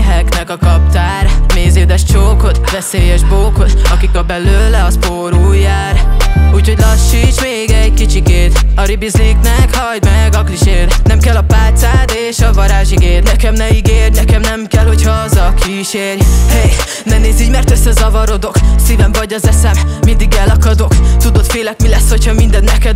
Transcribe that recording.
méheknek a kaptár. Mézédes csókod, veszélyes bókod, akik a belőle, az pórul jár. Úgyhogy lassíts még egy kicsikét, a ribizliknek hagyd meg a klisét. Nem kell a pálcád és a varázsigéd, nekem ne ígérd, nekem nem kell, hogy haza kísérj. Hey, ne nézz így, mert összezavarodok, szívem vagy az eszem, mindig elakadok. Tudod, félek, mi lesz, hogyha minden neked